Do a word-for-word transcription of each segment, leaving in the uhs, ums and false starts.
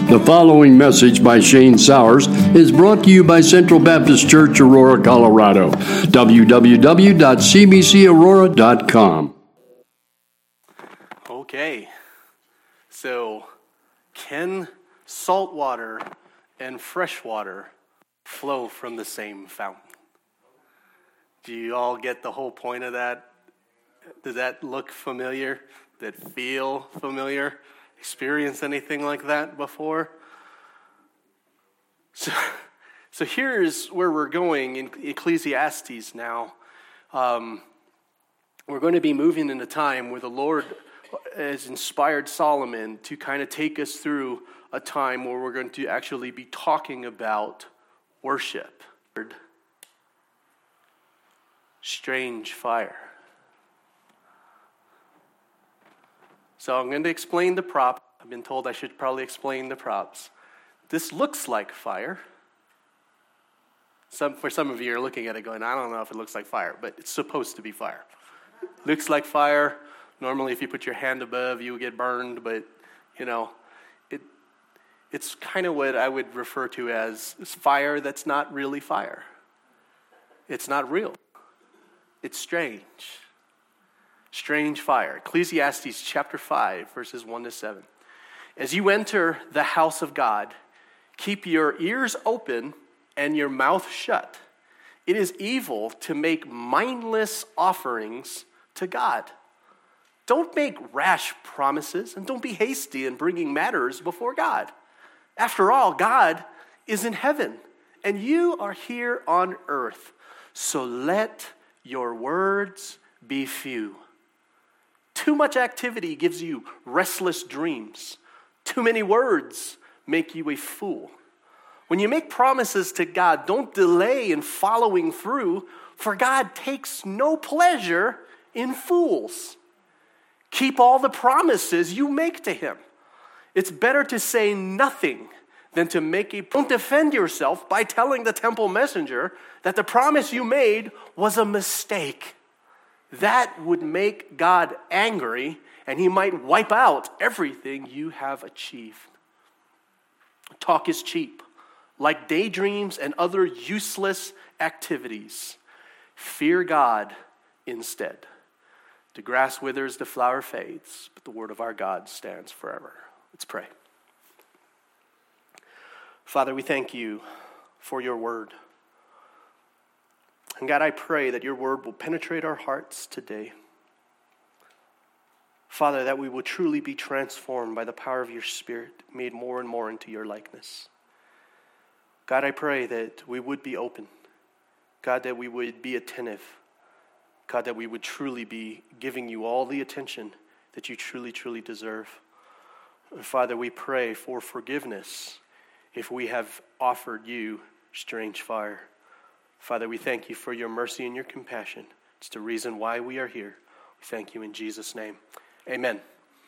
The following message by Shane Sowers is brought to you by Central Baptist Church, Aurora, Colorado. w w w dot c b c aurora dot com. Okay, so can salt water and fresh water flow from the same fountain? Do you all get the whole point of that? Does that look familiar? Does that feel familiar? Experienced anything like that before? So, so here's where we're going in Ecclesiastes now. Um, we're going to be moving in a time where the Lord has inspired Solomon to kind of take us through a time where we're going to actually be talking about worship. Strange fire. So I'm going to explain the prop. I've been told I should probably explain the props. This looks like fire. Some, for some of you are looking at it going, I don't know if it looks like fire, but it's supposed to be fire. Looks like fire. Normally if you put your hand above, you would get burned, but, you know, it it's kind of what I would refer to as fire that's not really fire. It's not real. It's strange. Strange fire. Ecclesiastes chapter five, verses one to seven. As you enter the house of God, keep your ears open and your mouth shut. It is evil to make mindless offerings to God. Don't make rash promises and don't be hasty in bringing matters before God. After all, God is in heaven and you are here on earth. So let your words be few. Too much activity gives you restless dreams. Too many words make you a fool. When you make promises to God, don't delay in following through, for God takes no pleasure in fools. Keep all the promises you make to him. It's better to say nothing than to make a... Don't defend yourself by telling the temple messenger that the promise you made was a mistake. That would make God angry, and he might wipe out everything you have achieved. Talk is cheap, like daydreams and other useless activities. Fear God instead. The grass withers, the flower fades, but the word of our God stands forever. Let's pray. Father, we thank you for your word. And God, I pray that your word will penetrate our hearts today. Father, that we will truly be transformed by the power of your Spirit, made more and more into your likeness. God, I pray that we would be open. God, that we would be attentive. God, that we would truly be giving you all the attention that you truly, truly deserve. And Father, we pray for forgiveness if we have offered you strange fire. Father, we thank you for your mercy and your compassion. It's the reason why we are here. We thank you in Jesus' name. Amen.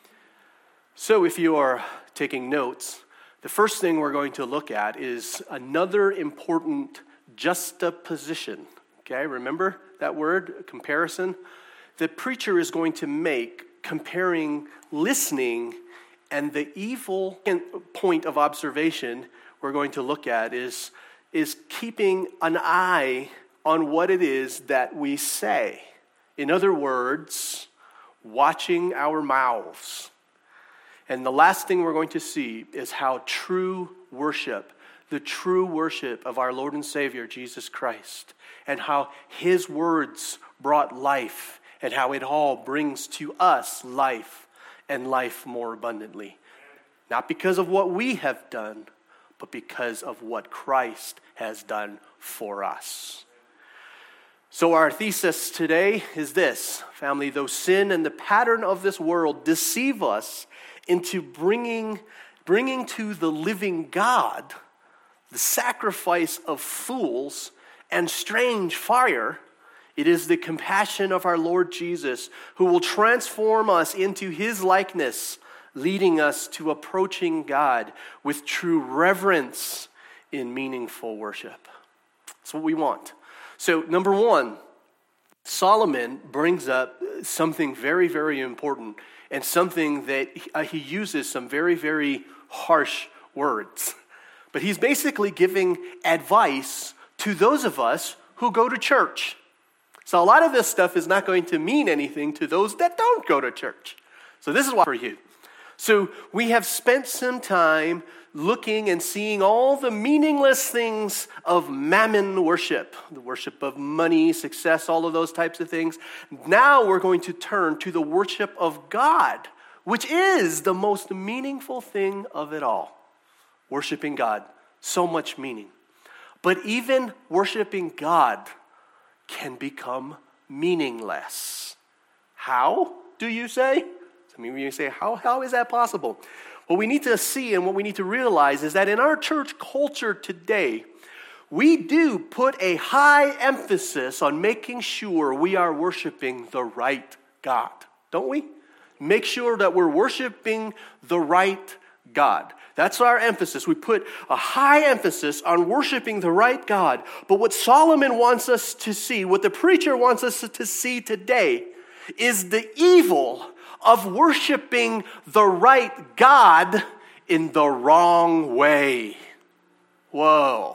So if you are taking notes, the first thing we're going to look at is another important juxtaposition. Okay, remember that word, comparison? The preacher is going to make comparing listening and the evil point of observation we're going to look at is, is keeping an eye on what it is that we say. In other words, watching our mouths. And the last thing we're going to see is how true worship, the true worship of our Lord and Savior, Jesus Christ, and how his words brought life, and how it all brings to us life and life more abundantly. Not because of what we have done, but because of what Christ has done for us. So our thesis today is this, family: though sin and the pattern of this world deceive us into bringing, bringing to the living God the sacrifice of fools and strange fire, it is the compassion of our Lord Jesus who will transform us into his likeness, leading us to approaching God with true reverence in meaningful worship. That's what we want. So, number one, Solomon brings up something very, very important and something that uh, he uses some very, very harsh words. But he's basically giving advice to those of us who go to church. So a lot of this stuff is not going to mean anything to those that don't go to church. So this is why for you. So we have spent some time looking and seeing all the meaningless things of mammon worship, the worship of money, success, all of those types of things. Now we're going to turn to the worship of God, which is the most meaningful thing of it all. Worshiping God, so much meaning. But even worshiping God can become meaningless. How, do you say? I mean, when you say, how, how is that possible? What we need to see and what we need to realize is that in our church culture today, we do put a high emphasis on making sure we are worshiping the right God, don't we? Make sure that we're worshiping the right God. That's our emphasis. We put a high emphasis on worshiping the right God. But what Solomon wants us to see, what the preacher wants us to see today, is the evil of worshiping the right God in the wrong way. Whoa.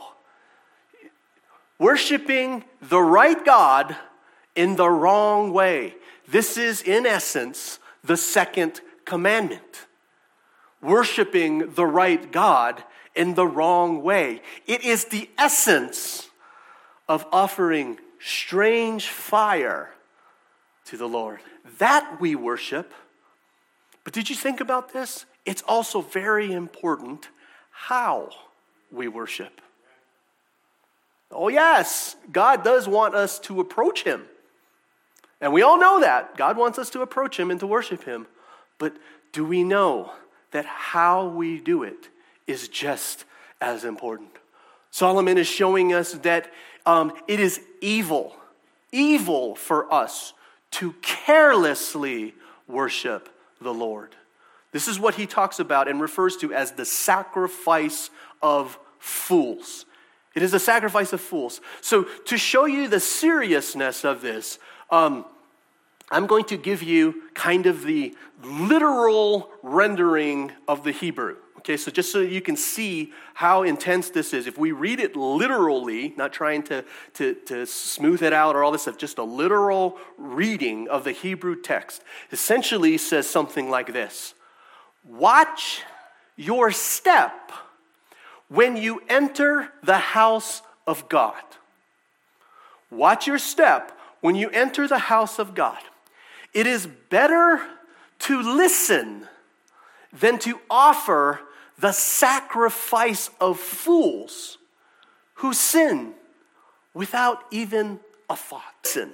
Worshiping the right God in the wrong way. This is, in essence, the second commandment. Worshiping the right God in the wrong way. It is the essence of offering strange fire to the Lord. That we worship. But did you think about this? It's also very important how we worship. Oh yes, God does want us to approach him. And we all know that. God wants us to approach him and to worship him. But do we know that how we do it is just as important? Solomon is showing us that um, it is evil, evil for us to carelessly worship the Lord. This is what he talks about and refers to as the sacrifice of fools. It is a sacrifice of fools. So to show you the seriousness of this, um, I'm going to give you kind of the literal rendering of the Hebrew. Okay, so just so you can see how intense this is. If we read it literally, not trying to, to, to smooth it out or all this stuff, just a literal reading of the Hebrew text, essentially says something like this. Watch your step when you enter the house of God. Watch your step when you enter the house of God. It is better to listen than to offer the sacrifice of fools who sin without even a thought. Sin.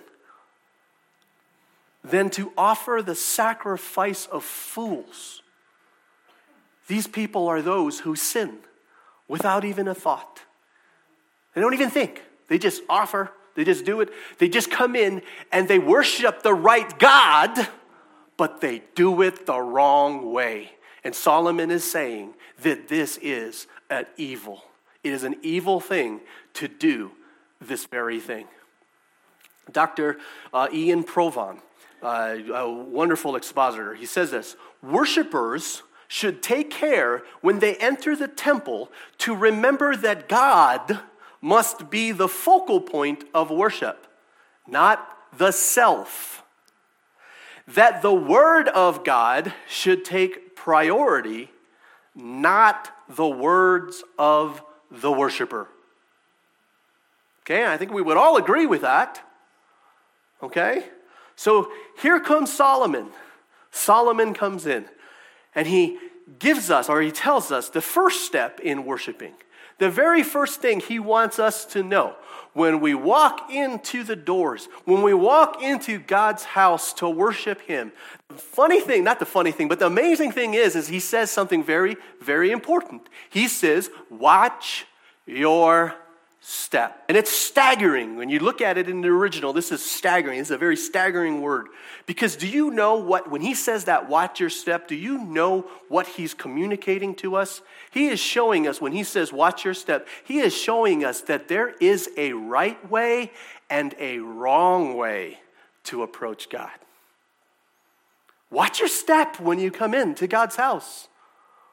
Than to offer the sacrifice of fools. These people are those who sin without even a thought. They don't even think. They just offer. They just do it. They just come in and they worship the right God, but they do it the wrong way. And Solomon is saying that this is an evil. It is an evil thing to do this very thing. Doctor Uh, Ian Provan, uh, a wonderful expositor, he says this: worshipers should take care when they enter the temple to remember that God must be the focal point of worship, not the self. That the word of God should take priority, not the words of the worshiper. Okay, I think we would all agree with that. Okay, so here comes Solomon. Solomon comes in, and he gives us, or he tells us, the first step in worshiping. The very first thing he wants us to know when we walk into the doors, when we walk into God's house to worship him. The funny thing, not the funny thing, but the amazing thing is, is he says something very, very important. He says, watch your step. And it's staggering. When you look at it in the original, this is staggering. It's a very staggering word. Because do you know what, when he says that, watch your step, do you know what he's communicating to us? He is showing us, when he says watch your step, he is showing us that there is a right way and a wrong way to approach God. Watch your step when you come into God's house.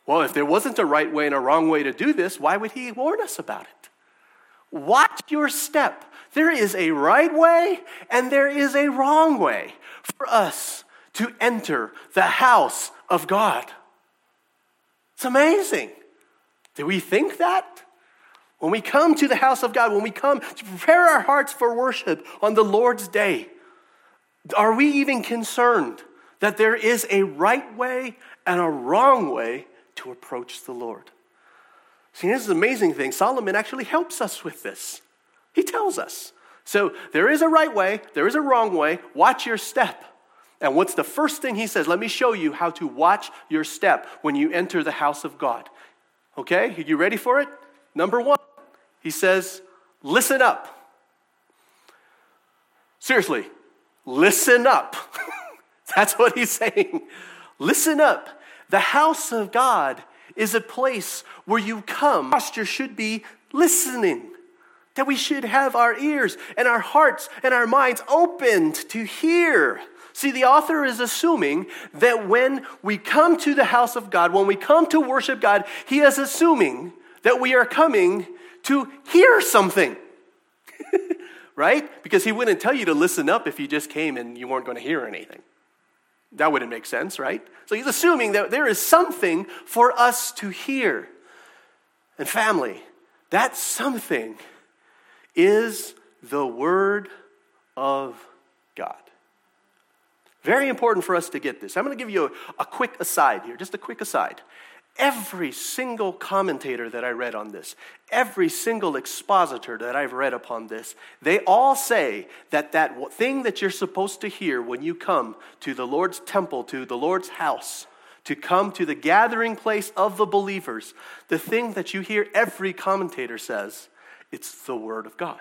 Well, if there wasn't a right way and a wrong way to do this, why would he warn us about it? Watch your step. There is a right way and there is a wrong way for us to enter the house of God. It's amazing. Do we think that? When we come to the house of God, when we come to prepare our hearts for worship on the Lord's day, are we even concerned that there is a right way and a wrong way to approach the Lord? See, this is an amazing thing. Solomon actually helps us with this. He tells us. So there is a right way, there is a wrong way. Watch your step. And what's the first thing he says? Let me show you how to watch your step when you enter the house of God. Okay, are you ready for it? Number one, he says, listen up. Seriously, listen up. That's what he's saying. Listen up. The house of God is a place where you come. Posture should be listening. That we should have our ears and our hearts and our minds opened to hear. See, the author is assuming that when we come to the house of God, when we come to worship God, he is assuming that we are coming to hear something. Right? Because he wouldn't tell you to listen up if you just came and you weren't going to hear anything. That wouldn't make sense, right? So he's assuming that there is something for us to hear. And family, that something is the Word of God. Very important for us to get this. I'm going to give you a, a quick aside here, just a quick aside. Every single commentator that I read on this, every single expositor that I've read upon this, they all say that that thing that you're supposed to hear when you come to the Lord's temple, to the Lord's house, to come to the gathering place of the believers, the thing that you hear, every commentator says, it's the Word of God.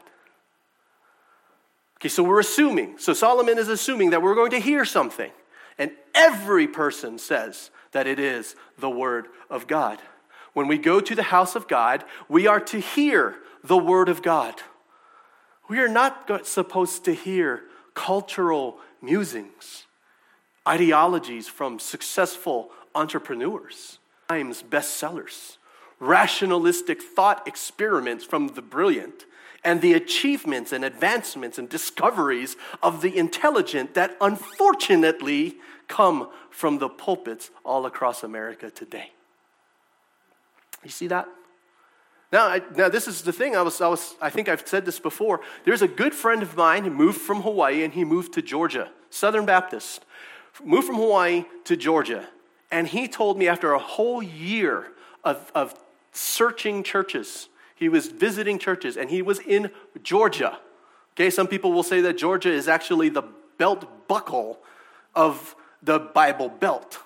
Okay, so we're assuming, so Solomon is assuming that we're going to hear something. And every person says that it is the Word of God. When we go to the house of God, we are to hear the Word of God. We are not supposed to hear cultural musings, ideologies from successful entrepreneurs, Times bestsellers, rationalistic thought experiments from the brilliant, and the achievements and advancements and discoveries of the intelligent that unfortunately come from the pulpits all across America today. You see that? Now, I, now this is the thing. I was, I was, I think I've said this before. There's a good friend of mine who moved from Hawaii and he moved to Georgia, Southern Baptist. Moved from Hawaii to Georgia, and he told me after a whole year of, of searching churches, he was visiting churches, and he was in Georgia. Okay, some people will say that Georgia is actually the belt buckle of the Bible Belt.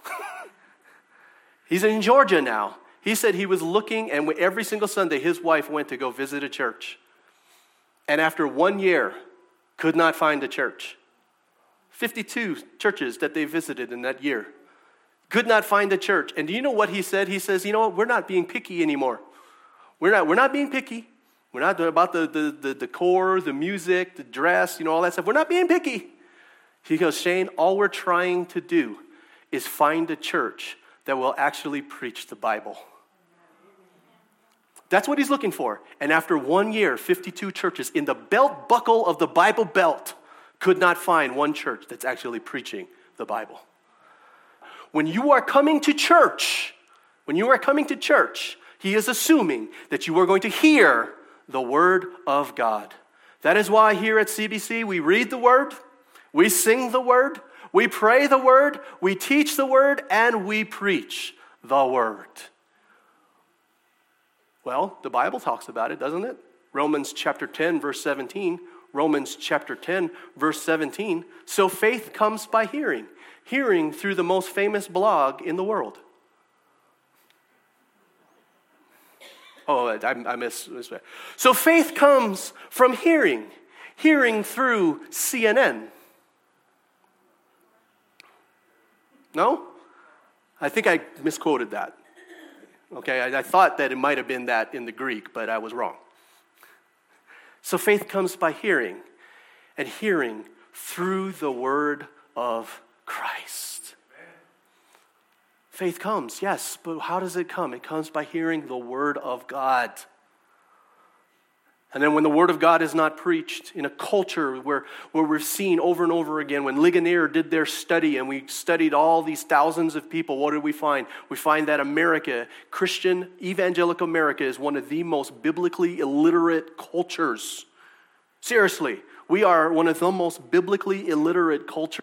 He's in Georgia now. He said he was looking, and every single Sunday his wife went to go visit a church. And after one year, could not find a church. fifty-two churches that they visited in that year. Could not find a church. And do you know what he said? He says, you know what, we're not being picky anymore. We're not, we're not being picky. We're not about the, the, the decor, the music, the dress, you know, all that stuff. We're not being picky. He goes, Shane, all we're trying to do is find a church that will actually preach the Bible. That's what he's looking for. And after one year, fifty-two churches in the belt buckle of the Bible Belt could not find one church that's actually preaching the Bible. When you are coming to church, when you are coming to church, he is assuming that you are going to hear the Word of God. That is why here at C B C we read the Word, we sing the Word, we pray the Word, we teach the Word, and we preach the Word. Well, the Bible talks about it, doesn't it? Romans chapter ten, verse seventeen. Romans chapter ten, verse seventeen. So faith comes by hearing. Hearing through the most famous blog in the world. Oh, I, I missed. So faith comes from hearing. Hearing through C N N. No? I think I misquoted that. Okay, I, I thought that it might have been that in the Greek, but I was wrong. So faith comes by hearing, and hearing through the Word of Christ. Faith comes, yes, but how does it come? It comes by hearing the word of God. And then when the word of God is not preached in a culture where, where we've seen over and over again, when Ligonier did their study and we studied all these thousands of people, what did we find? We find that America, Christian evangelical America, is one of the most biblically illiterate cultures. Seriously, we are one of the most biblically illiterate cultures.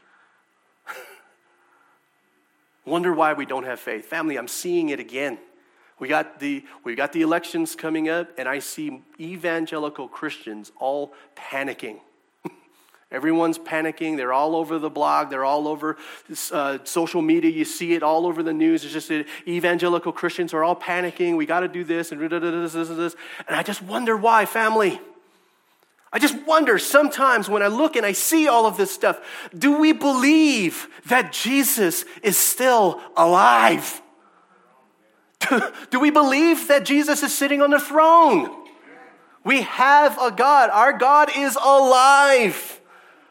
Wonder why we don't have faith. Family, I'm seeing it again. We got the we got the elections coming up, and I see evangelical Christians all panicking. Everyone's panicking. They're all over the blog. They're all over uh, social media. You see it all over the news. It's just that evangelical Christians are all panicking. We got to do this and this, this, this. And I just wonder why, family. I just wonder sometimes when I look and I see all of this stuff, do we believe that Jesus is still alive? Do, do we believe that Jesus is sitting on the throne? We have a God. Our God is alive.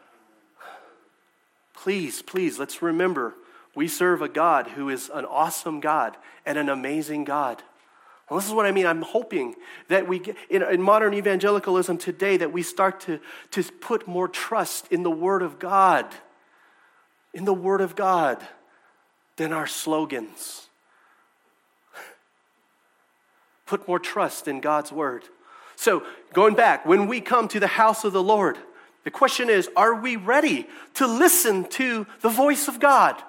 Please, please, let's remember, we serve a God who is an awesome God and an amazing God. Well, this is what I mean. I'm hoping that we, get, in, in modern evangelicalism today, that we start to, to put more trust in the Word of God, in the Word of God, than our slogans. Put more trust in God's Word. So, going back, when we come to the house of the Lord, the question is, are we ready to listen to the voice of God?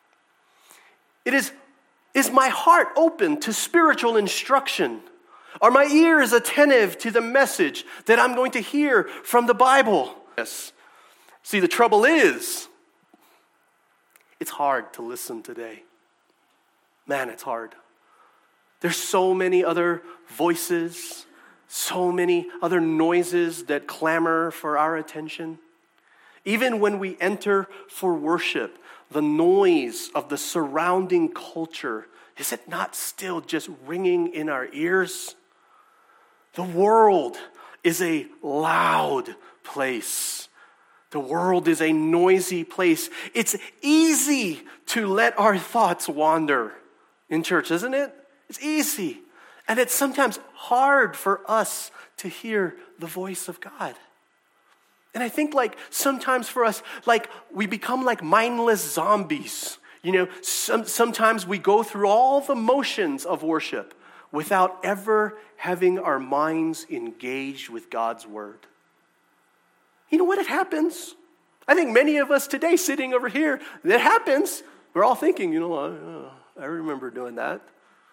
It is, is my heart open to spiritual instruction? Are my ears attentive to the message that I'm going to hear from the Bible? Yes. See, the trouble is, it's hard to listen today. Man, it's hard. There's so many other voices, so many other noises that clamor for our attention. Even when we enter for worship, the noise of the surrounding culture, is it not still just ringing in our ears? The world is a loud place. The world is a noisy place. It's easy to let our thoughts wander in church, isn't it? It's easy. And it's sometimes hard for us to hear the voice of God. And I think like sometimes for us, like we become like mindless zombies. You know, some, sometimes we go through all the motions of worship without ever having our minds engaged with God's word. You know what? It happens. I think many of us today sitting over here, it happens. We're all thinking, you know, I, I remember doing that.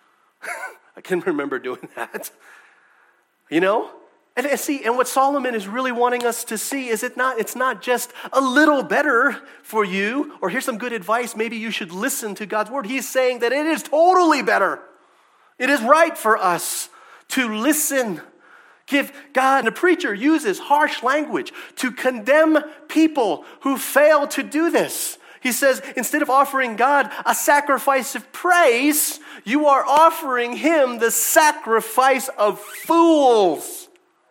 I can remember doing that. You know? And, and see, and what Solomon is really wanting us to see is it not, it's not just a little better for you, or here's some good advice, maybe you should listen to God's word. He's saying that it is totally better. It is right for us to listen. Give God, and the preacher uses harsh language to condemn people who fail to do this. He says, instead of offering God a sacrifice of praise, you are offering him the sacrifice of fools.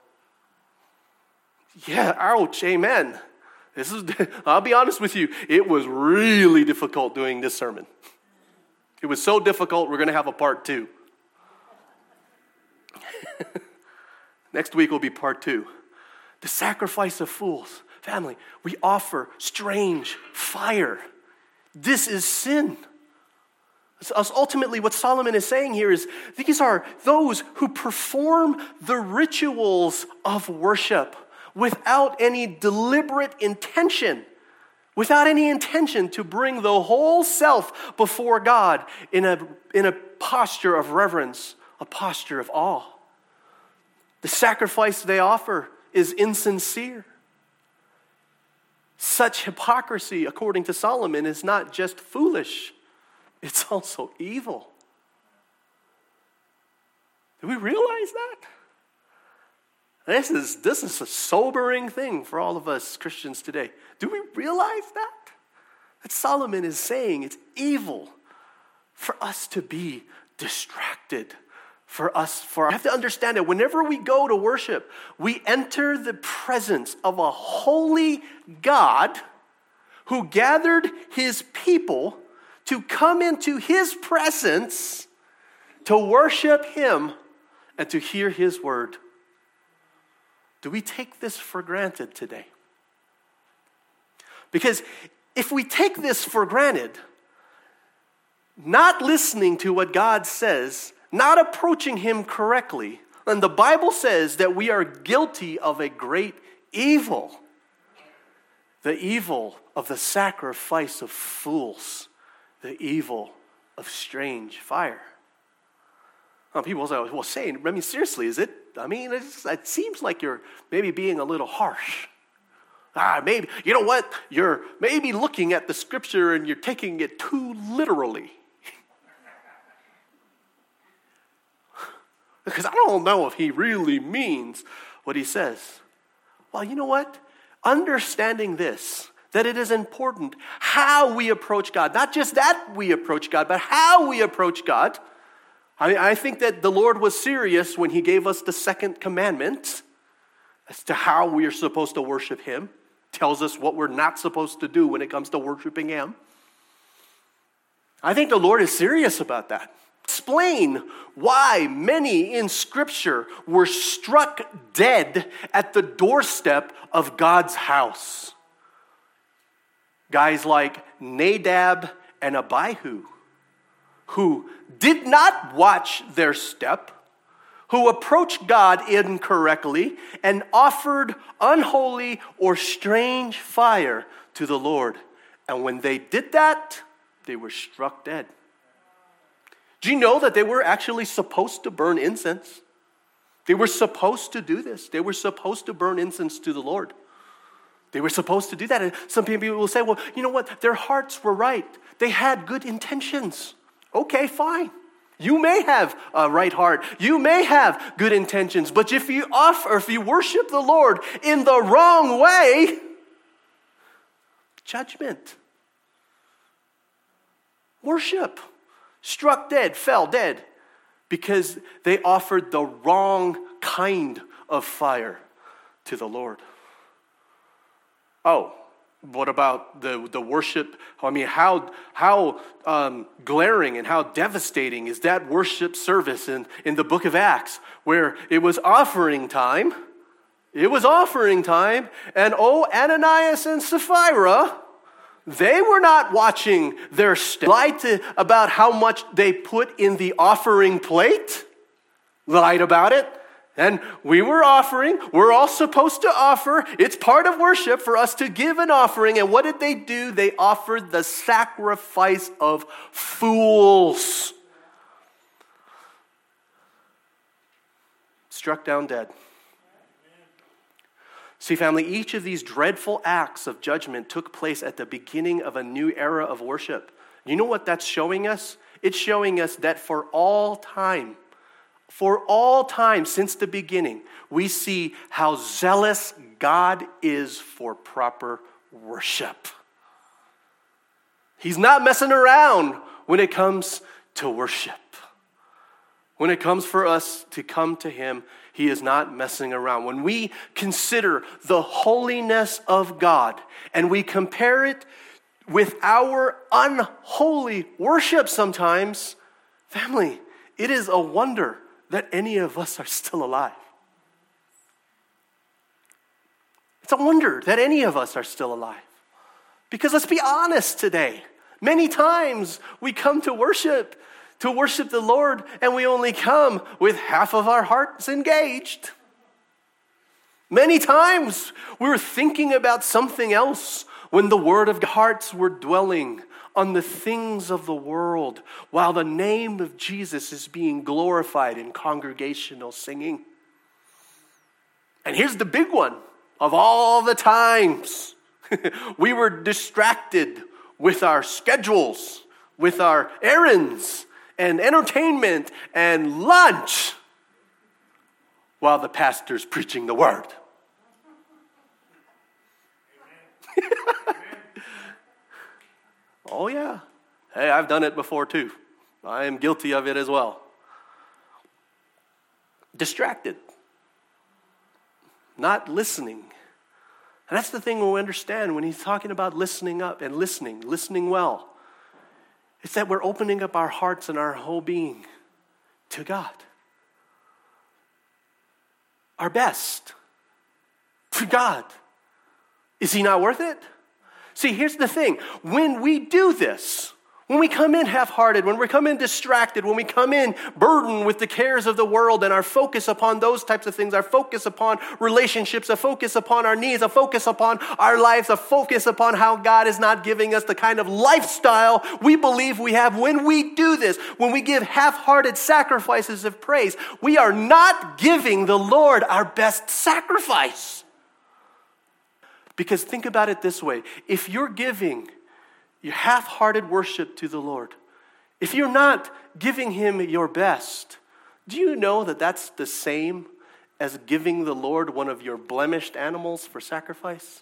Yeah, ouch, amen. This is, I'll be honest with you, it was really difficult doing this sermon. It was so difficult, we're going to have a part two. Next week will be part two. The sacrifice of fools. Family, we offer strange fire. This is sin. Ultimately, what Solomon is saying here is these are those who perform the rituals of worship without any deliberate intention, without any intention to bring the whole self before God in a, in a posture of reverence, a posture of awe. The sacrifice they offer is insincere. Such hypocrisy, according to Solomon, is not just foolish, it's also evil. Do we realize that? This is, this is a sobering thing for all of us Christians today. Do we realize that? That Solomon is saying it's evil for us to be distracted. For us, for I have to understand that whenever we go to worship, we enter the presence of a holy God who gathered his people to come into his presence, to worship him, and to hear his word. Do we take this for granted today? Because if we take this for granted, not listening to what God says, not approaching him correctly, and the Bible says that we are guilty of a great evil. The evil of the sacrifice of fools. The evil of strange fire. Now, people say, well, saying, I mean, seriously, is it? I mean, it's, it seems like you're maybe being a little harsh. Ah, maybe, you know what? You're maybe looking at the scripture and you're taking it too literally. Because I don't know if he really means what he says. Well, you know what? Understanding this, that it is important how we approach God. Not just that we approach God, but how we approach God. I, I think that the Lord was serious when he gave us the second commandment as to how we are supposed to worship him. Tells us what we're not supposed to do when it comes to worshiping him. I think the Lord is serious about that. Explain why many in Scripture were struck dead at the doorstep of God's house. Guys like Nadab and Abihu, who did not watch their step, who approached God incorrectly and offered unholy or strange fire to the Lord. And when they did that, they were struck dead. Do you know that they were actually supposed to burn incense? They were supposed to do this. They were supposed to burn incense to the Lord. They were supposed to do that. And some people will say, well, you know what? Their hearts were right. They had good intentions. Okay, fine. You may have a right heart. You may have good intentions. But if you offer, if you worship the Lord in the wrong way, judgment. Worship. Struck dead, fell dead, because they offered the wrong kind of fire to the Lord. Oh, what about the, the worship? I mean, how how um, glaring and how devastating is that worship service in, in the book of Acts, where it was offering time, it was offering time, and oh, Ananias and Sapphira, they were not watching their step. Lied to, about how much they put in the offering plate. Lied about it. And we were offering. We're all supposed to offer. It's part of worship for us to give an offering. And what did they do? They offered the sacrifice of fools. Struck down dead. See, family, each of these dreadful acts of judgment took place at the beginning of a new era of worship. You know what that's showing us? It's showing us that for all time, for all time since the beginning, we see how zealous God is for proper worship. He's not messing around when it comes to worship. When it comes for us to come to him, he is not messing around. When we consider the holiness of God and we compare it with our unholy worship sometimes, family, it is a wonder that any of us are still alive. It's a wonder that any of us are still alive. Because let's be honest today. Many times we come to worship to worship the Lord, and we only come with half of our hearts engaged. Many times we're thinking about something else when the word of hearts were dwelling on the things of the world, while the name of Jesus is being glorified in congregational singing. And here's the big one of all the times. We were distracted with our schedules, with our errands, and entertainment, and lunch, while the pastor's preaching the word. Oh yeah. Hey, I've done it before too. I am guilty of it as well. Distracted. Not listening. And that's the thing we understand when he's talking about listening up and listening, listening well. It's that we're opening up our hearts and our whole being to God. Our best to God. Is he not worth it? See, here's the thing. When we do this, when we come in half-hearted, when we come in distracted, when we come in burdened with the cares of the world and our focus upon those types of things, our focus upon relationships, a focus upon our needs, a focus upon our lives, a focus upon how God is not giving us the kind of lifestyle we believe we have. When we do this, when we give half-hearted sacrifices of praise, we are not giving the Lord our best sacrifice. Because think about it this way. If you're giving your half-hearted worship to the Lord, if you're not giving him your best, do you know that that's the same as giving the Lord one of your blemished animals for sacrifice?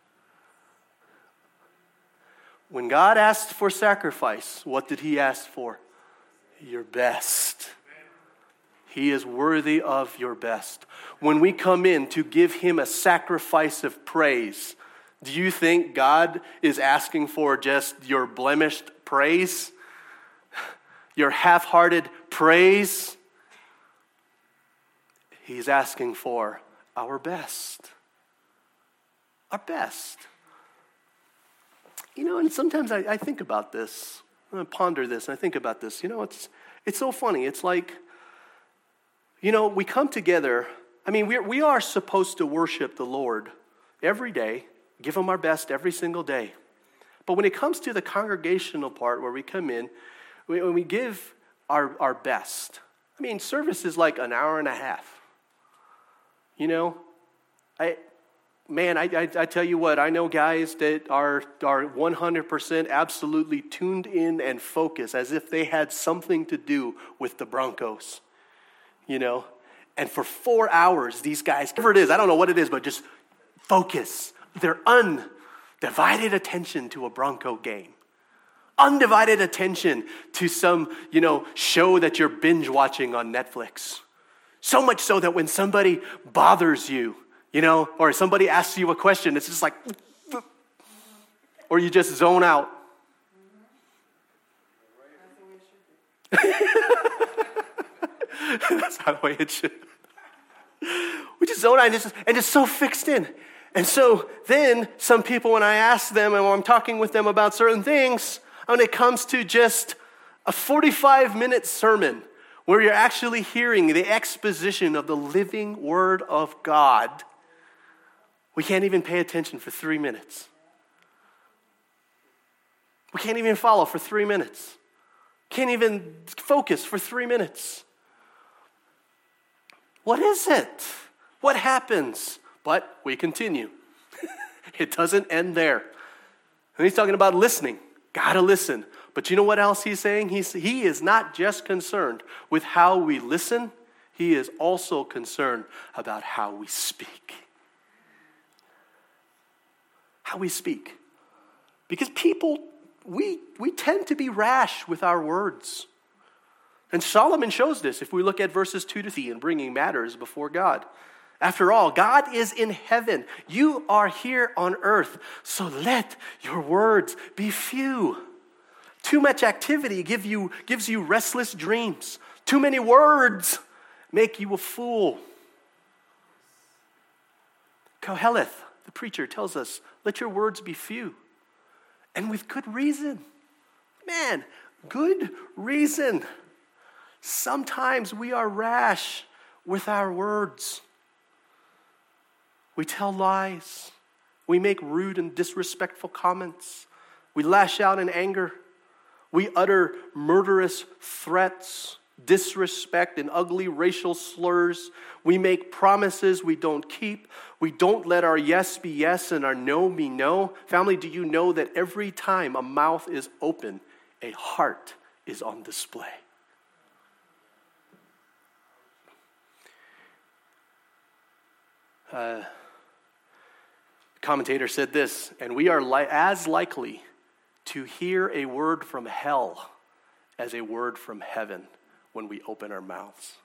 When God asked for sacrifice, what did he ask for? Your best. He is worthy of your best. When we come in to give him a sacrifice of praise, do you think God is asking for just your blemished praise? Your half-hearted praise? He's asking for our best. Our best. You know, and sometimes I, I think about this. I ponder this and I think about this. You know, it's it's so funny. It's like, you know, we come together. I mean, we we are supposed to worship the Lord every day, give him our best every single day. But when it comes to the congregational part where we come in, we, when we give our, our best, I mean, service is like an hour and a half. You know, I, man, I, I, I tell you what, I know guys that are, are one hundred percent absolutely tuned in and focused as if they had something to do with the Broncos. You know, and for four hours, these guys, whatever it is, I don't know what it is, but just focus their undivided attention to a Bronco game. Undivided attention to some, you know, show that you're binge watching on Netflix. So much so that when somebody bothers you, you know, or somebody asks you a question, it's just like, or you just zone out. That's how the way it should. We just zone out and just, and just so fixed in. And so then some people, when I ask them and when I'm talking with them about certain things, when it comes to just a forty-five minute sermon where you're actually hearing the exposition of the living word of God, we can't even pay attention for three minutes. We can't even follow for three minutes. Can't even focus for three minutes. What is it? What happens? But we continue. It doesn't end there. And he's talking about listening. Gotta listen. But you know what else he's saying? He's, he is not just concerned with how we listen. He is also concerned about how we speak. How we speak. Because people, we, we tend to be rash with our words. And Solomon shows this if we look at verses two to three and bringing matters before God. After all, God is in heaven. You are here on earth. So let your words be few. Too much activity give you, gives you restless dreams. Too many words make you a fool. Koheleth, the preacher, tells us, let your words be few. And with good reason. Man, good reason. Sometimes we are rash with our words. We tell lies. We make rude and disrespectful comments. We lash out in anger. We utter murderous threats, disrespect, and ugly racial slurs. We make promises we don't keep. We don't let our yes be yes and our no be no. Family, do you know that every time a mouth is open, a heart is on display? Uh, commentator said this, and we are li- as likely to hear a word from hell as a word from heaven when we open our mouths.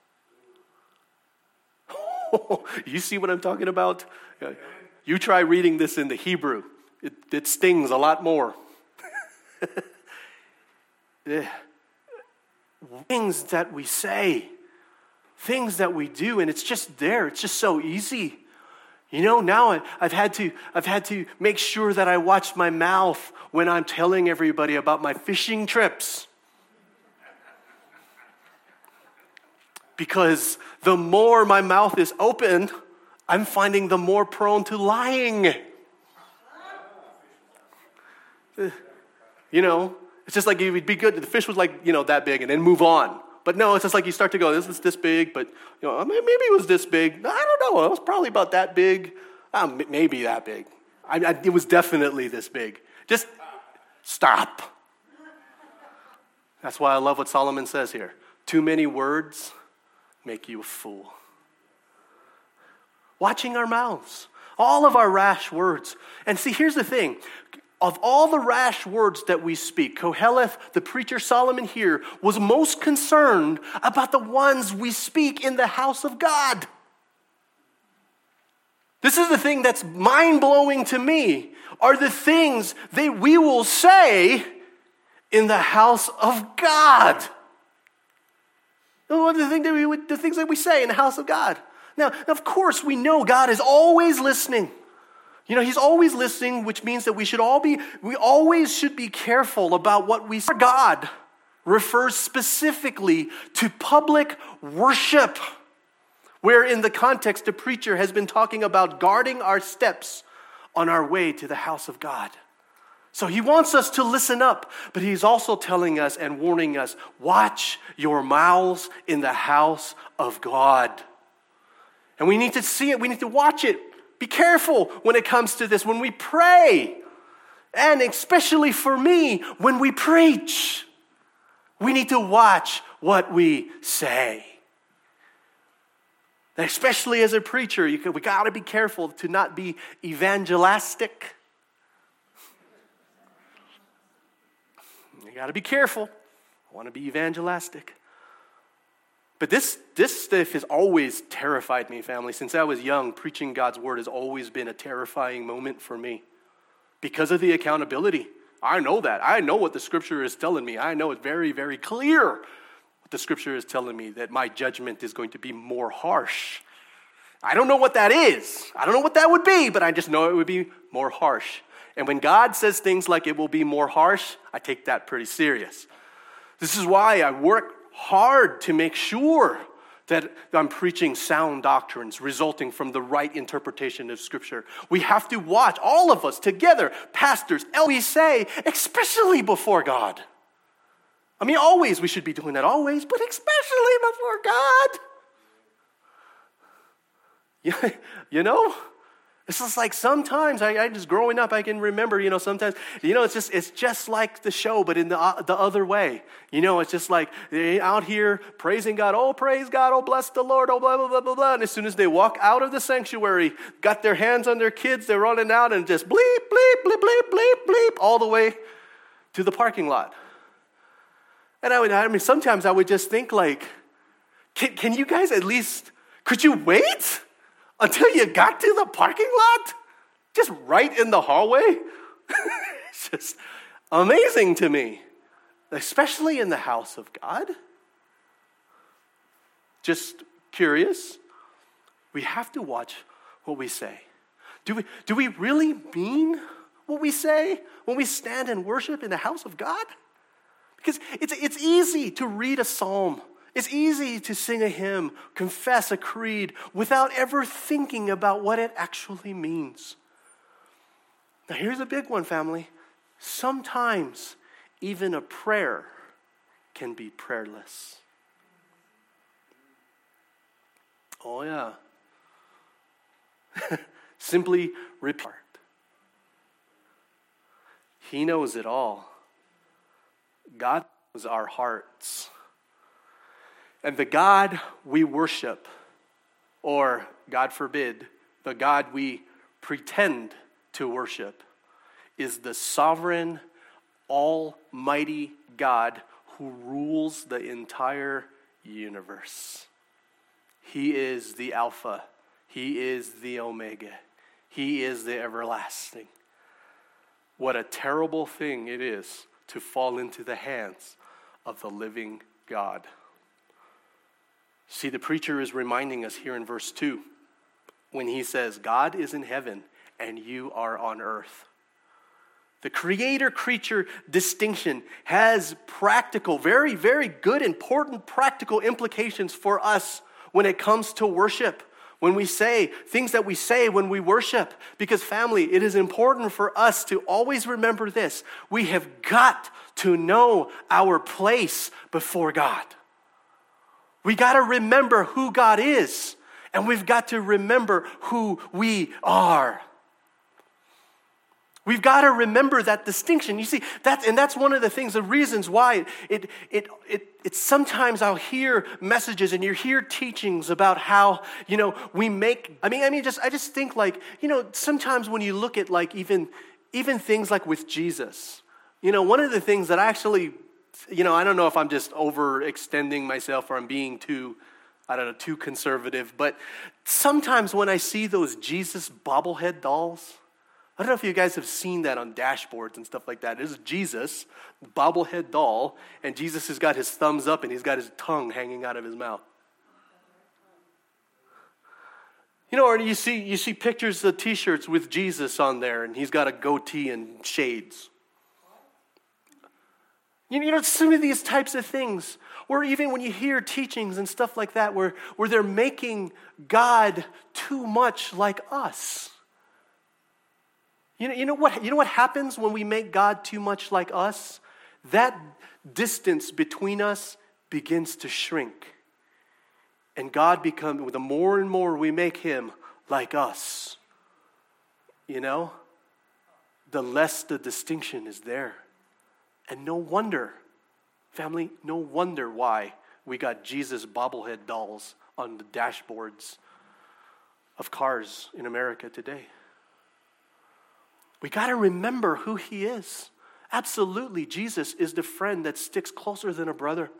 You see what I'm talking about? You try reading this in the Hebrew. It, it stings a lot more. uh, things that we say, things that we do, and it's just there. It's just so easy. You know, now I, I've had to I've had to make sure that I watch my mouth when I'm telling everybody about my fishing trips. Because the more my mouth is open, I'm finding the more prone to lying. You know, it's just like it would be good if the fish was like, you know, that big and then move on. But no, it's just like you start to go, this is this big, but you know, maybe it was this big. I don't know. It was probably about that big. Um, maybe that big. I, I, it was definitely this big. Just stop. That's why I love what Solomon says here. Too many words make you a fool. Watching our mouths. All of our rash words. And see, here's the thing. Of all the rash words that we speak, Koheleth, the preacher Solomon here, was most concerned about the ones we speak in the house of God. This is the thing that's mind-blowing to me, are the things that we will say in the house of God. The, thing that we would, the things that we say in the house of God. Now, of course, we know God is always listening. You know, he's always listening, which means that we should all be, we always should be careful about what we say. God refers specifically to public worship, where in the context, the preacher has been talking about guarding our steps on our way to the house of God. So he wants us to listen up, but he's also telling us and warning us, watch your mouths in the house of God. And we need to see it, we need to watch it. Be careful when it comes to this, when we pray, and especially for me, when we preach, we need to watch what we say. Especially as a preacher, you can, we got to be careful to not be evangelistic. You got to be careful. I want to be evangelistic. But this, this stuff has always terrified me, family. Since I was young, preaching God's word has always been a terrifying moment for me because of the accountability. I know that. I know what the scripture is telling me. I know it's very, very clear what the scripture is telling me, that my judgment is going to be more harsh. I don't know what that is. I don't know what that would be, but I just know it would be more harsh. And when God says things like it will be more harsh, I take that pretty serious. This is why I work hard to make sure that I'm preaching sound doctrines resulting from the right interpretation of Scripture. We have to watch, all of us together, pastors, we say, especially before God. I mean, always we should be doing that, always, but especially before God. Yeah, you know? It's just like sometimes, I, I just growing up, I can remember, you know, sometimes, you know, it's just it's just like the show, but in the uh, the other way. You know, it's just like they out here praising God. Oh, praise God. Oh, bless the Lord. Oh, blah, blah, blah, blah, blah. And as soon as they walk out of the sanctuary, got their hands on their kids, they're running out and just bleep, bleep, bleep, bleep, bleep, bleep, all the way to the parking lot. And I would, I mean, sometimes I would just think like, can, can you guys at least, could you wait until you got to the parking lot? Just right in the hallway? It's just amazing to me. Especially in the house of God. Just curious. We have to watch what we say. Do we, do we really mean what we say when we stand and worship in the house of God? Because it's, it's easy to read a psalm. It's easy to sing a hymn, confess a creed, without ever thinking about what it actually means. Now here's a big one, family. Sometimes even a prayer can be prayerless. Oh yeah. Simply repeat. He knows it all. God knows our hearts. And the God we worship, or God forbid, the God we pretend to worship, is the sovereign, almighty God who rules the entire universe. He is the Alpha. He is the Omega. He is the everlasting. What a terrible thing it is to fall into the hands of the living God. See, the preacher is reminding us here in verse two when he says, God is in heaven and you are on earth. The creator-creature distinction has practical, very, very good, important practical implications for us when it comes to worship. When we say things that we say when we worship. Because family, it is important for us to always remember this. We have got to know our place before God. We got to remember who God is. And we've got to remember who we are. We've got to remember that distinction. You see, that's, and that's one of the things, the reasons why it, it, it, it, it sometimes I'll hear messages and you hear teachings about how, you know, we make, I mean, I mean, just, I just think like, you know, sometimes when you look at like even, even things like with Jesus, you know, one of the things that I actually, you know, I don't know if I'm just overextending myself or I'm being too, I don't know, too conservative, but sometimes when I see those Jesus bobblehead dolls, I don't know if you guys have seen that on dashboards and stuff like that. It is Jesus, bobblehead doll, and Jesus has got his thumbs up and he's got his tongue hanging out of his mouth. You know, or you see you see pictures of T-shirts with Jesus on there, and he's got a goatee and shades. You know, some of these types of things, or even when you hear teachings and stuff like that, where, where they're making God too much like us. You know, you know what, you know what happens when we make God too much like us? That distance between us begins to shrink. And God becomes, the more and more we make him like us, you know, the less the distinction is there. And no wonder, family, no wonder why we got Jesus bobblehead dolls on the dashboards of cars in America today. We got to remember who he is. Absolutely, Jesus is the friend that sticks closer than a brother.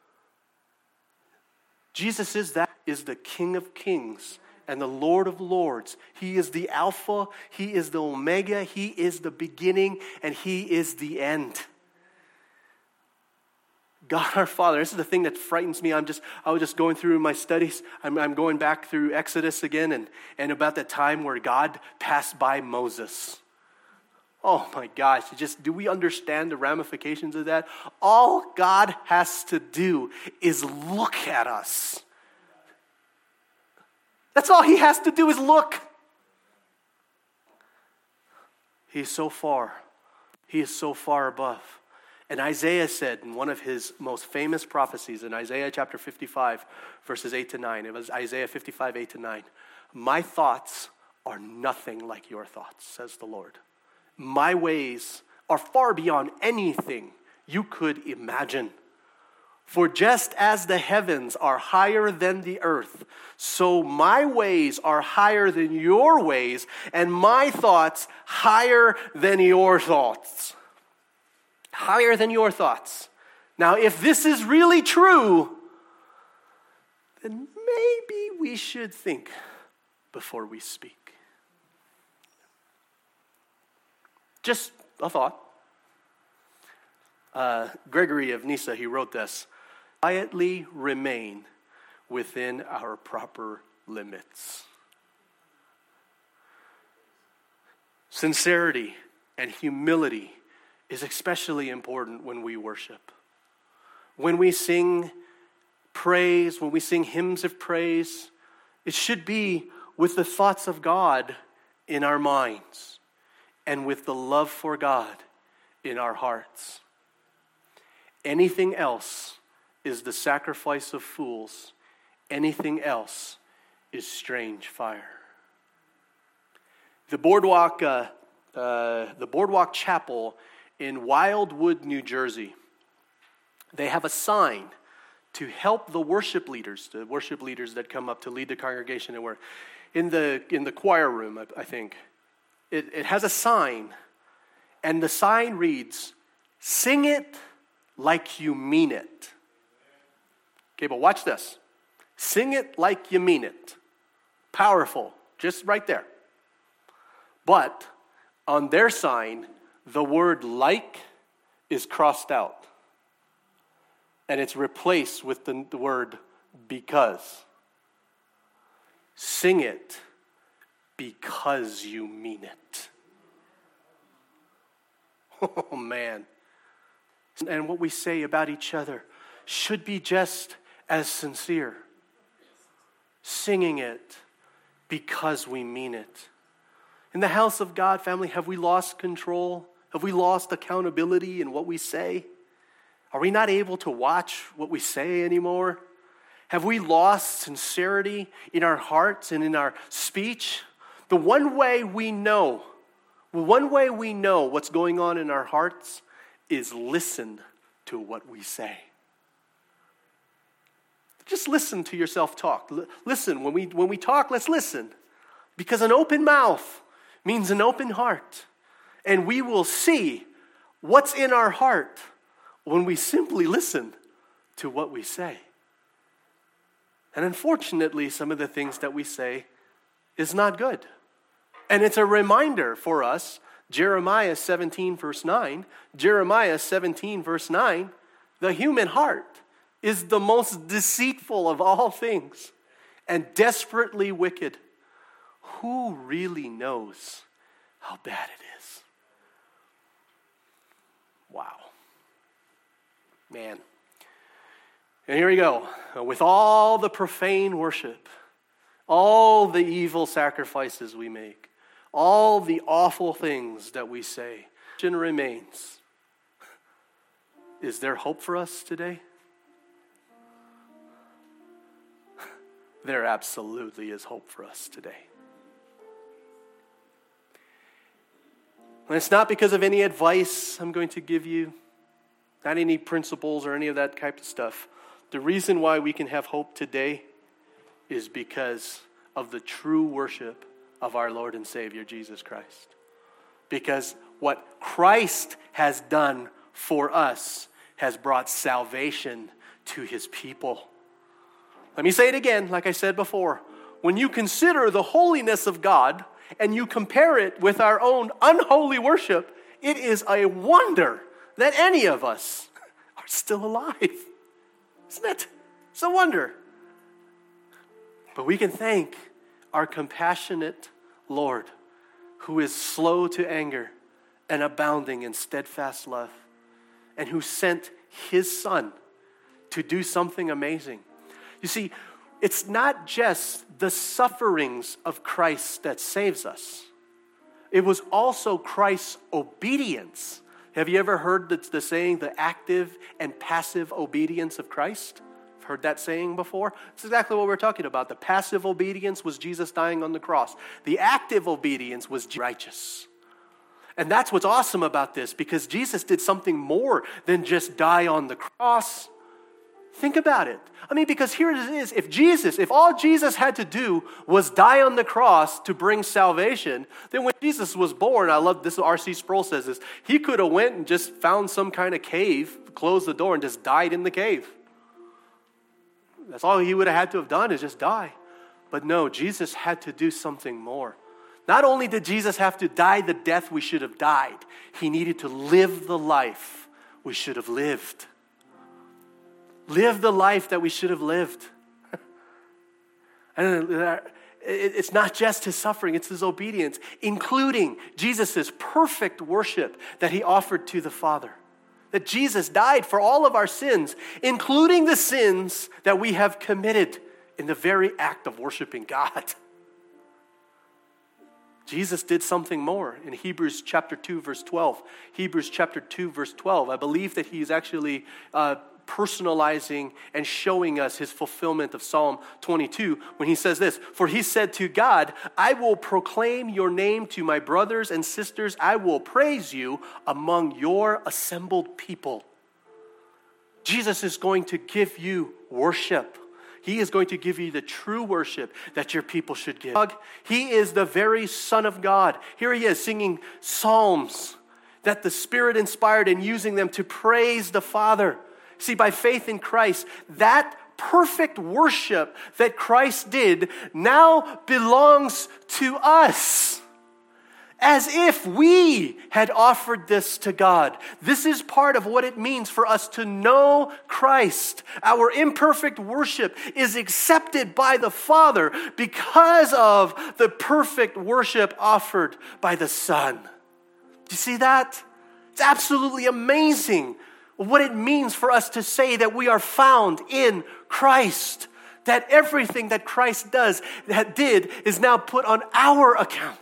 Jesus is that, is the King of Kings and the Lord of Lords. He is the Alpha, he is the Omega, he is the beginning, and he is the end. God our Father, this is the thing that frightens me. I'm just, I was just going through my studies. I'm, I'm going back through Exodus again, and, and about the time where God passed by Moses. Oh my gosh, just do we understand the ramifications of that? All God has to do is look at us. That's all he has to do is look. He is so far. He is so far above. And Isaiah said in one of his most famous prophecies in Isaiah chapter fifty-five, verses eight to nine, it was Isaiah fifty-five, eight to nine. My thoughts are nothing like your thoughts, says the Lord. My ways are far beyond anything you could imagine. For just as the heavens are higher than the earth, so my ways are higher than your ways, and my thoughts higher than your thoughts. Higher than your thoughts. Now, if this is really true, then maybe we should think before we speak. Just a thought. Uh, Gregory of Nyssa, he wrote this. Quietly remain within our proper limits. Sincerity and humility is especially important when we worship. When we sing praise, when we sing hymns of praise, it should be with the thoughts of God in our minds and with the love for God in our hearts. Anything else is the sacrifice of fools. Anything else is strange fire. The Boardwalk, uh, uh, the Boardwalk Chapel in Wildwood, New Jersey, they have a sign to help the worship leaders, the worship leaders that come up to lead the congregation and work. In the in the choir room, I, I think, it, it has a sign, and the sign reads, "Sing it like you mean it." Okay, but watch this. Sing it like you mean it. Powerful, just right there. But on their sign, the word "like" is crossed out. And it's replaced with the, the word because. Sing it because you mean it. Oh, man. And what we say about each other should be just as sincere. Singing it because we mean it. In the house of God, family, have we lost control? Have we lost accountability in what we say? Are we not able to watch what we say anymore? Have we lost sincerity in our hearts and in our speech? The one way we know, the one way we know what's going on in our hearts is listen to what we say. Just listen to yourself talk. L- listen, when we when we talk, let's listen. Because an open mouth means an open heart. And we will see what's in our heart when we simply listen to what we say. And unfortunately, some of the things that we say is not good. And it's a reminder for us, Jeremiah seventeen verse nine, Jeremiah seventeen verse nine, the human heart is the most deceitful of all things and desperately wicked. Who really knows how bad it is? Wow. Man. And here we go. With all the profane worship, all the evil sacrifices we make, all the awful things that we say, question remains. Is there hope for us today? There absolutely is hope for us today. And it's not because of any advice I'm going to give you, not any principles or any of that type of stuff. The reason why we can have hope today is because of the true worship of our Lord and Savior, Jesus Christ. Because what Christ has done for us has brought salvation to his people. Let me say it again, like I said before. When you consider the holiness of God and you compare it with our own unholy worship, it is a wonder that any of us are still alive. Isn't it? It's a wonder. But we can thank our compassionate Lord, who is slow to anger and abounding in steadfast love, and who sent his Son to do something amazing. You see, it's not just the sufferings of Christ that saves us. It was also Christ's obedience. Have you ever heard the, the saying, the active and passive obedience of Christ? I've heard that saying before. It's exactly what we're talking about. The passive obedience was Jesus dying on the cross. The active obedience was righteous. And that's what's awesome about this, because Jesus did something more than just die on the cross. Think about it. I mean, because here it is. If Jesus, if all Jesus had to do was die on the cross to bring salvation, then when Jesus was born, I love this, R C Sproul says this, he could have went and just found some kind of cave, closed the door, and just died in the cave. That's all he would have had to have done, is just die. But no, Jesus had to do something more. Not only did Jesus have to die the death we should have died, he needed to live the life we should have lived. Live the life that we should have lived. And it's not just his suffering, it's his obedience, including Jesus' perfect worship that he offered to the Father. That Jesus died for all of our sins, including the sins that we have committed in the very act of worshiping God. Jesus did something more in Hebrews chapter two, verse twelve. Hebrews chapter two, verse twelve. I believe that he is actually uh, personalizing and showing us his fulfillment of Psalm twenty-two when he says this, "For he said to God, I will proclaim your name to my brothers and sisters. I will praise you among your assembled people." Jesus is going to give you worship. He is going to give you the true worship that your people should give. He is the very Son of God. Here he is singing psalms that the Spirit inspired and using them to praise the Father. See, by faith in Christ, that perfect worship that Christ did now belongs to us. as if we had offered this to God. This is part of what it means for us to know Christ. Our imperfect worship is accepted by the Father because of the perfect worship offered by the Son. Do you see that? It's absolutely amazing what it means for us to say that we are found in Christ. That everything that Christ does, that did, is now put on our account.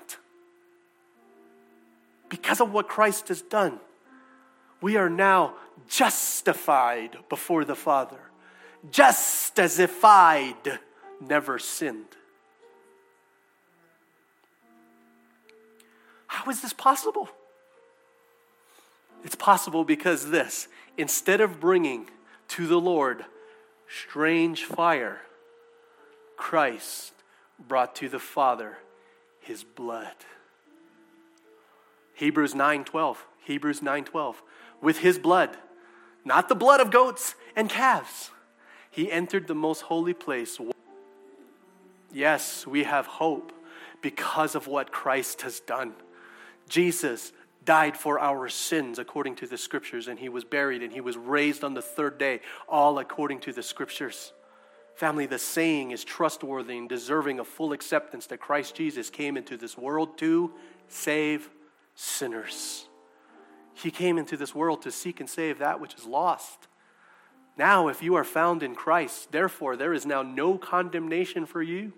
Because of what Christ has done, we are now justified before the Father. Just as if I'd never sinned. How is this possible? It's possible because this, instead of bringing to the Lord strange fire, Christ brought to the Father his blood. Hebrews nine twelve. Hebrews nine twelve. With his blood, not the blood of goats and calves, he entered the most holy place. Yes, we have hope because of what Christ has done. Jesus died for our sins according to the Scriptures, and he was buried, and he was raised on the third day, all according to the Scriptures. Family, the saying is trustworthy and deserving of full acceptance that Christ Jesus came into this world to save sinners. He came into this world to seek and save that which is lost. Now, if you are found in Christ, therefore, there is now no condemnation for you.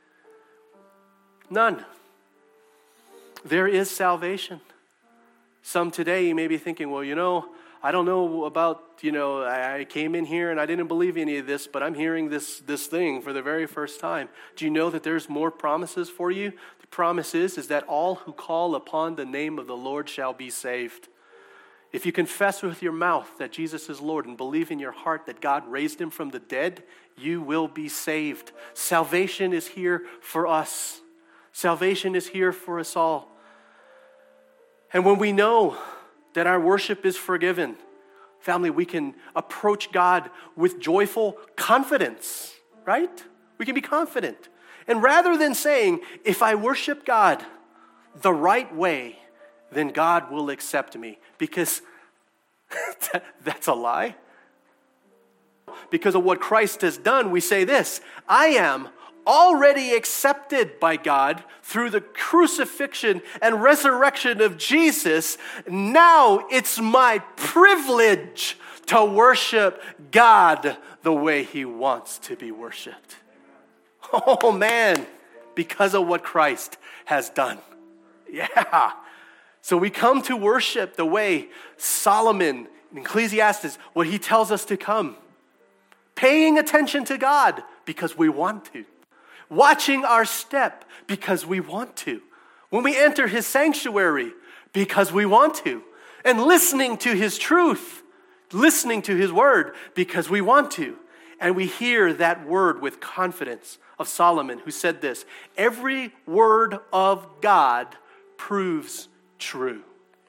None. There is salvation. Some today you may be thinking, well, you know, I don't know about, you know, I came in here and I didn't believe any of this, but I'm hearing this, this thing for the very first time. Do you know that there's more promises for you? The promise is, is that all who call upon the name of the Lord shall be saved. If you confess with your mouth that Jesus is Lord and believe in your heart that God raised him from the dead, you will be saved. Salvation is here for us. Salvation is here for us all. And when we know that our worship is forgiven, family, we can approach God with joyful confidence, right? We can be confident. And rather than saying, if I worship God the right way, then God will accept me, because that, that's a lie. Because of what Christ has done, we say this: I am already accepted by God through the crucifixion and resurrection of Jesus. Now it's my privilege to worship God the way he wants to be worshiped. Oh man, because of what Christ has done. Yeah. So we come to worship the way Solomon in Ecclesiastes, what he tells us to come. Paying attention to God because we want to. Watching our step because we want to. When we enter his sanctuary because we want to. And listening to his truth, listening to his word because we want to. And we hear that word with confidence of Solomon, who said this: every word of God proves true.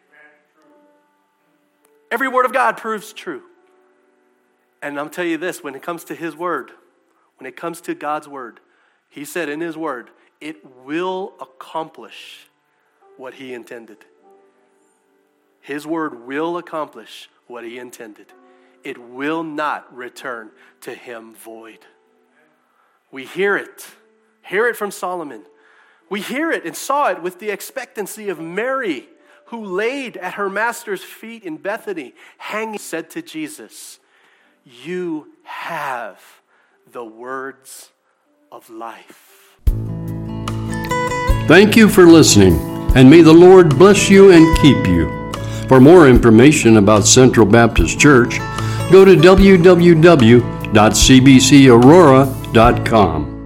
Every word of God proves true. And I'll tell you this, when it comes to his word, when it comes to God's word, he said in his word, it will accomplish what he intended. His word will accomplish what he intended. It will not return to him void. We hear it. Hear it from Solomon. We hear it and saw it with the expectancy of Mary, who laid at her master's feet in Bethany, hanging, said to Jesus, you have the words of life. Thank you for listening, and may the Lord bless you and keep you. For more information about Central Baptist Church, go to w w w dot c b c aurora dot com.